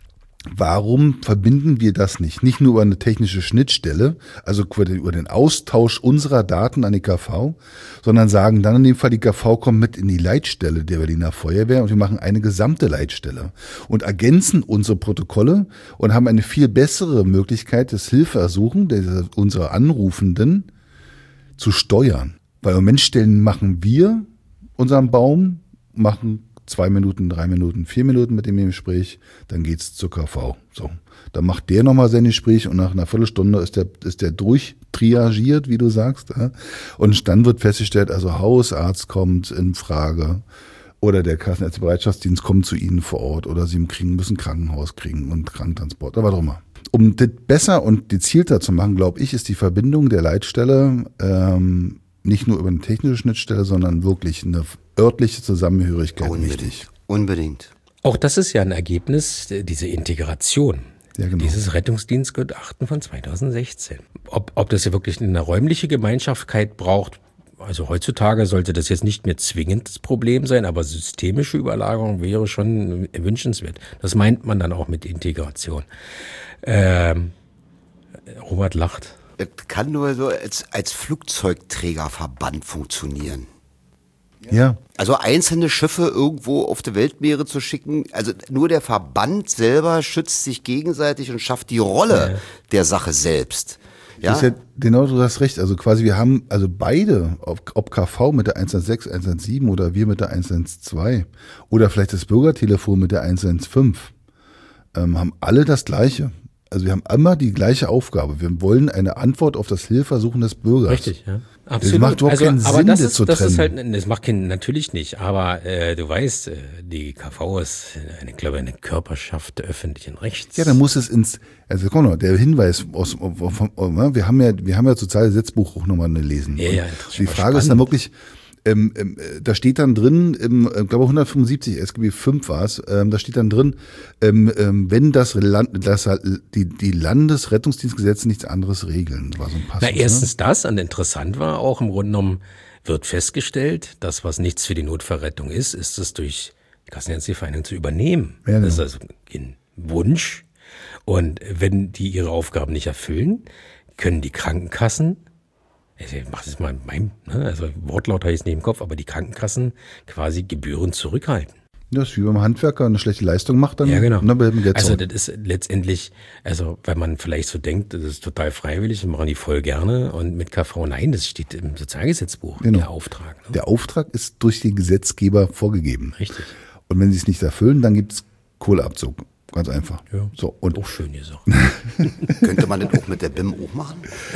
warum verbinden wir das nicht? Nicht nur über eine technische Schnittstelle, also über den Austausch unserer Daten an die KV, sondern sagen dann in dem Fall, die KV kommt mit in die Leitstelle der Berliner Feuerwehr und wir machen eine gesamte Leitstelle und ergänzen unsere Protokolle und haben eine viel bessere Möglichkeit, das Hilfeersuchen unserer Anrufenden zu steuern. Weil im Moment machen wir unseren Baum, machen 2 Minuten, 3 Minuten, 4 Minuten mit dem Gespräch, dann geht's zur KV. So, dann macht der nochmal sein Gespräch und nach einer Viertelstunde ist der durchtriagiert, wie du sagst. Ja? Und dann wird festgestellt, also Hausarzt kommt in Frage oder der kassenärztliche Bereitschaftsdienst kommt zu Ihnen vor Ort oder Sie müssen Krankenhaus kriegen und Krankentransport, aber was auch immer. Um das besser und gezielter zu machen, glaube ich, ist die Verbindung der Leitstelle nicht nur über eine technische Schnittstelle, sondern wirklich eine örtliche Zusammenhörigkeit wichtig. Unbedingt. Auch das ist ja ein Ergebnis, diese Integration. Ja, genau. Dieses Rettungsdienstgutachten von 2016. Ob das ja wirklich eine räumliche Gemeinschaftkeit braucht, also heutzutage sollte das jetzt nicht mehr zwingend das Problem sein, aber systemische Überlagerung wäre schon wünschenswert. Das meint man dann auch mit Integration. Robert lacht. Das kann nur so als Flugzeugträgerverband funktionieren. Ja. Also einzelne Schiffe irgendwo auf die Weltmeere zu schicken, also nur der Verband selber schützt sich gegenseitig und schafft die Rolle der Sache selbst. Ja? Das ist ja, genau, du hast recht. Also quasi wir haben, also beide, ob KV mit der 116, 117 oder wir mit der 112 oder vielleicht das Bürgertelefon mit der 115, haben alle das Gleiche. Also wir haben immer die gleiche Aufgabe. Wir wollen eine Antwort auf das Hilfeersuchen des Bürgers. Richtig, ja. Absolut. Das macht überhaupt keinen Sinn, das zu trennen. Ist halt, das macht natürlich nicht, aber du weißt, die KV ist eine Körperschaft öffentlichen Rechts. Ja, dann muss es also komm noch, der Hinweis wir haben ja Sozialgesetzbuch auch nochmal gelesen. Ja, die Frage ist dann wirklich, da steht dann drin, ich glaube 175 SGB 5 war es, da steht dann drin, wenn die Landesrettungsdienstgesetze nichts anderes regeln. War so ein Passus, erstens das, und interessant war auch im Grunde genommen, wird festgestellt, dass was nichts für die Notfallrettung ist es durch die Kassenärztliche Vereinigung zu übernehmen. Ja, genau. Das ist also ein Wunsch. Und wenn die ihre Aufgaben nicht erfüllen, können die Krankenkassen, ich mach das mal in meinem, also Wortlaut habe ich es nicht im Kopf, aber die Krankenkassen quasi Gebühren zurückhalten. Das ist wie beim Handwerker eine schlechte Leistung macht, dann. Ja, genau. Also das ist letztendlich, also wenn man vielleicht so denkt, das ist total freiwillig, das machen die voll gerne und mit KV, nein, das steht im Sozialgesetzbuch, genau. Der Auftrag. Ne? Der Auftrag ist durch den Gesetzgeber vorgegeben. Richtig. Und wenn sie es nicht erfüllen, dann gibt es Kohleabzug. Ganz einfach. Ja, so, und auch schön gesagt. Könnte man das auch mit der BIM auch machen?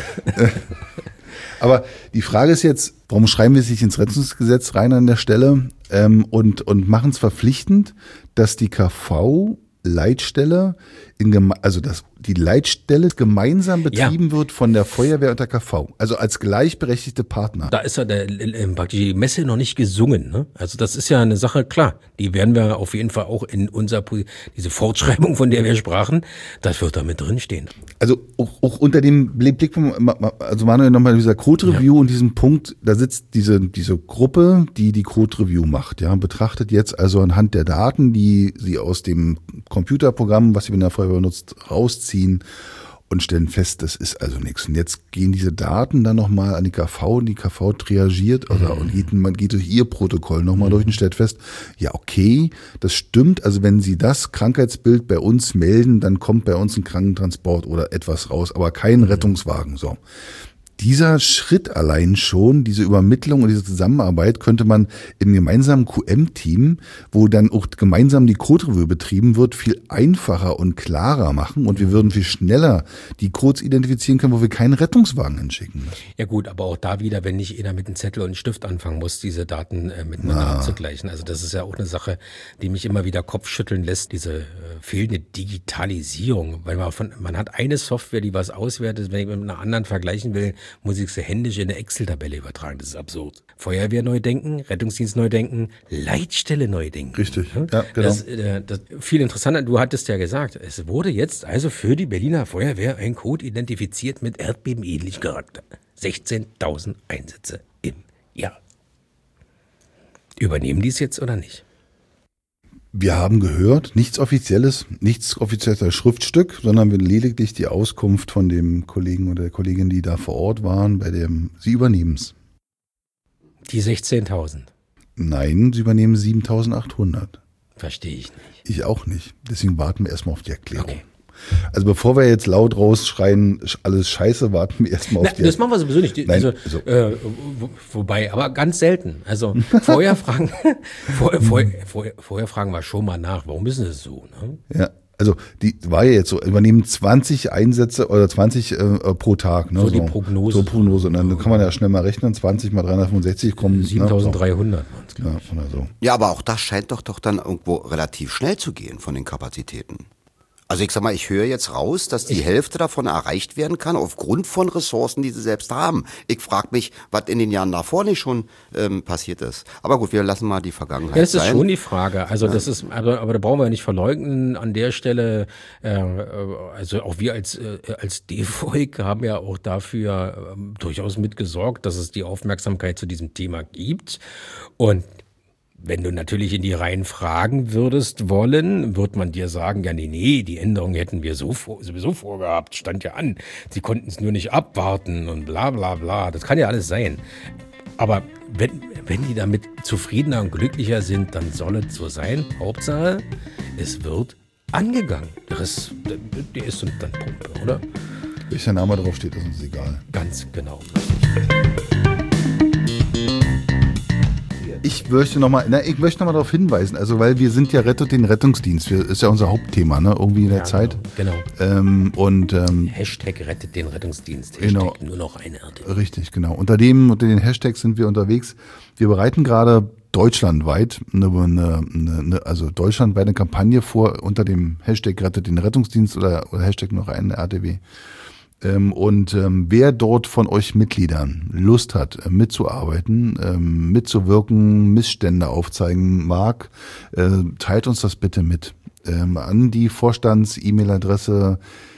Aber die Frage ist jetzt, warum schreiben wir es nicht ins Rettungsgesetz rein an der Stelle und machen es verpflichtend, dass die KV Leitstelle dass die Leitstelle gemeinsam betrieben wird von der Feuerwehr und der KV, also als gleichberechtigte Partner. Da ist ja praktisch die Messe noch nicht gesungen, ne? Also das ist ja eine Sache, klar, die werden wir auf jeden Fall auch in diese Fortschreibung, von der wir sprachen, das wird da mit drin stehen. Also auch unter dem Blick, also Manuel, nochmal dieser Code-Review und diesem Punkt, da sitzt diese Gruppe, die Code-Review macht, ja, betrachtet jetzt also anhand der Daten, die sie aus dem Computerprogramm, was sie in der Feuerwehr benutzt, rausziehen und stellen fest, das ist also nichts. Und jetzt gehen diese Daten dann nochmal an die KV und die KV triagiert und man geht durch ihr Protokoll nochmal durch und stellt fest, ja okay, das stimmt, also wenn Sie das Krankheitsbild bei uns melden, dann kommt bei uns ein Krankentransport oder etwas raus, aber kein Rettungswagen, so. Dieser Schritt allein schon, diese Übermittlung und diese Zusammenarbeit könnte man im gemeinsamen QM-Team, wo dann auch gemeinsam die Code-Review betrieben wird, viel einfacher und klarer machen und wir würden viel schneller die Codes identifizieren können, wo wir keinen Rettungswagen hinschicken müssen. Ja gut, aber auch da wieder, wenn nicht jeder mit einem Zettel und einem Stift anfangen muss, diese Daten miteinander abzugleichen. Also das ist ja auch eine Sache, die mich immer wieder Kopfschütteln lässt, diese fehlende Digitalisierung, weil man hat eine Software, die was auswertet, wenn ich mit einer anderen vergleichen will, muss ich sie händisch in eine Excel-Tabelle übertragen. Das ist absurd. Feuerwehr neu denken, Rettungsdienst neu denken, Leitstelle neu denken. Richtig, ja, genau. Das viel interessanter, du hattest ja gesagt, es wurde jetzt also für die Berliner Feuerwehr ein Code identifiziert mit erdbebenähnlichem Charakter. 16.000 Einsätze im Jahr. Übernehmen die es jetzt oder nicht? Wir haben gehört, nichts offizielles Schriftstück, sondern wir lediglich die Auskunft von dem Kollegen oder der Kollegin, die da vor Ort waren, sie übernehmen es. Die 16.000? Nein, sie übernehmen 7.800. Verstehe ich nicht. Ich auch nicht. Deswegen warten wir erstmal auf die Erklärung. Okay. Also bevor wir jetzt laut rausschreien, alles scheiße, warten wir erstmal auf die Das machen wir sowieso nicht. Nein, Wobei, aber ganz selten. Also vorher fragen wir schon mal nach, warum ist das so? Ne? Ja, also die war ja jetzt so, übernehmen 20 Einsätze oder 20 pro Tag. Ne, so die Prognose. So Prognose. Und dann kann man ja schnell mal rechnen, 20 mal 365 kommen. 7.300 waren es, glaube ich. Oder so. Ja, aber auch das scheint doch dann irgendwo relativ schnell zu gehen von den Kapazitäten. Also ich sag mal, ich höre jetzt raus, dass die Hälfte davon erreicht werden kann, aufgrund von Ressourcen, die sie selbst haben. Ich frage mich, was in den Jahren davor nicht schon passiert ist. Aber gut, wir lassen mal die Vergangenheit sein. Das ist schon die Frage. Also das ist, aber da brauchen wir nicht verleugnen an der Stelle. Also auch wir als DEFOIG haben ja auch dafür durchaus mitgesorgt, dass es die Aufmerksamkeit zu diesem Thema gibt. Und wenn du natürlich in die Reihen fragen würdest wollen, wird man dir sagen, ja nee, die Änderung hätten wir sowieso vorgehabt, stand ja an. Sie konnten es nur nicht abwarten und bla bla bla. Das kann ja alles sein. Aber wenn die damit zufriedener und glücklicher sind, dann soll es so sein. Hauptsache, es wird angegangen. Der ist dann Pumpe, oder? Welcher Name drauf steht, ist uns egal. Ganz genau. Ich möchte nochmal darauf hinweisen, also weil wir sind ja den Rettungsdienst, ist ja unser Hauptthema, ne? Irgendwie in der Zeit. Genau. Hashtag rettet den Rettungsdienst, Hashtag nur noch eine Erde. Richtig, genau. Unter den Hashtags sind wir unterwegs. Wir bereiten gerade deutschlandweit also deutschlandweit eine Kampagne vor unter dem Hashtag rettet den Rettungsdienst oder Hashtag noch eine RTW. Wer dort von euch Mitgliedern Lust hat, mitzuarbeiten, mitzuwirken, Missstände aufzeigen mag, teilt uns das bitte mit. An die Vorstands-E-Mail-Adresse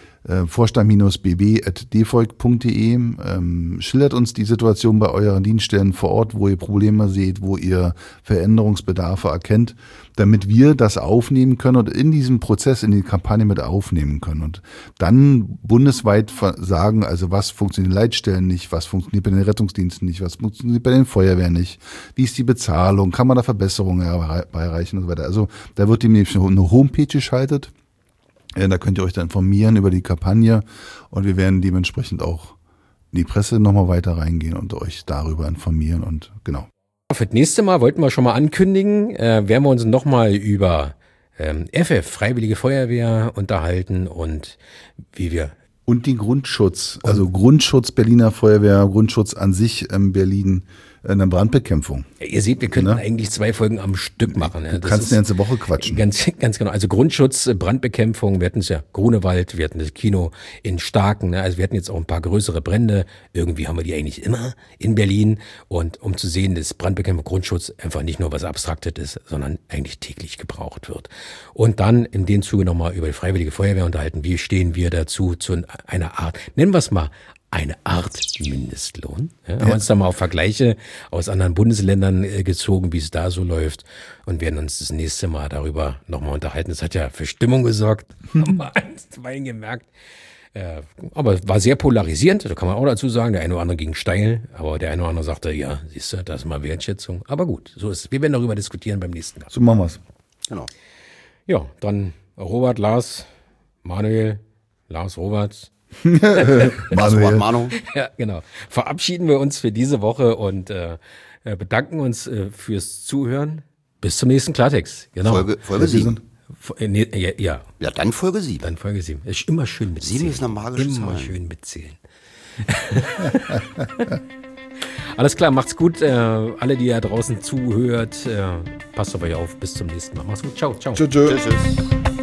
vorstand-bb@defoig.de. Schildert uns die Situation bei euren Dienststellen vor Ort, wo ihr Probleme seht, wo ihr Veränderungsbedarfe erkennt, damit wir das aufnehmen können und in diesem Prozess, in die Kampagne mit aufnehmen können und dann bundesweit sagen, also was funktioniert in den Leitstellen nicht, was funktioniert bei den Rettungsdiensten nicht, was funktioniert bei den Feuerwehren nicht, wie ist die Bezahlung, kann man da Verbesserungen erreichen und so weiter. Also da wird demnächst eine Homepage geschaltet. Da könnt ihr euch dann informieren über die Kampagne und wir werden dementsprechend auch in die Presse nochmal weiter reingehen und euch darüber informieren und genau. Für das nächste Mal wollten wir schon mal ankündigen, werden wir uns nochmal über FF, Freiwillige Feuerwehr, unterhalten und wie wir... Und den Grundschutz, also Grundschutz Berliner Feuerwehr, Grundschutz an sich Berlin, eine Brandbekämpfung. Ihr seht, wir könnten eigentlich 2 Folgen am Stück machen. Du kannst eine ganze Woche quatschen. Ganz genau. Also Grundschutz, Brandbekämpfung, wir hatten es ja Grunewald, wir hatten das Kino in Starken, ne? Also wir hatten jetzt auch ein paar größere Brände. Irgendwie haben wir die eigentlich immer in Berlin. Und um zu sehen, dass Brandbekämpfung, Grundschutz einfach nicht nur was Abstraktes ist, sondern eigentlich täglich gebraucht wird. Und dann in dem Zuge nochmal über die Freiwillige Feuerwehr unterhalten. Wie stehen wir dazu zu einer Art, nennen wir es mal, eine Art Mindestlohn. Ja, haben uns da mal auf Vergleiche aus anderen Bundesländern gezogen, wie es da so läuft, und werden uns das nächste Mal darüber nochmal unterhalten. Das hat ja für Stimmung gesorgt, haben wir einstweilen gemerkt. Aber war sehr polarisierend, da kann man auch dazu sagen. Der eine oder andere ging steil, aber der eine oder andere sagte, ja, siehst du, das ist mal Wertschätzung. Aber gut, so ist es. Wir werden darüber diskutieren beim nächsten Mal. So machen wir's. Genau. Ja, dann Robert, Lars, Manuel, Lars, Robert. Manu. Ja, genau. Verabschieden wir uns für diese Woche und bedanken uns fürs Zuhören. Bis zum nächsten Klartext. Genau. Folge 7. Ja. Ja, dann Folge 7. Dann Folge 7. Ist immer schön mitzählen. 7 ist eine magische Immer Zahl. schön mitzählen. Alles klar, macht's gut. Alle, die da draußen zuhört, passt auf euch auf. Bis zum nächsten Mal. Macht's gut. Ciao, ciao. Tschüss. Tschüss.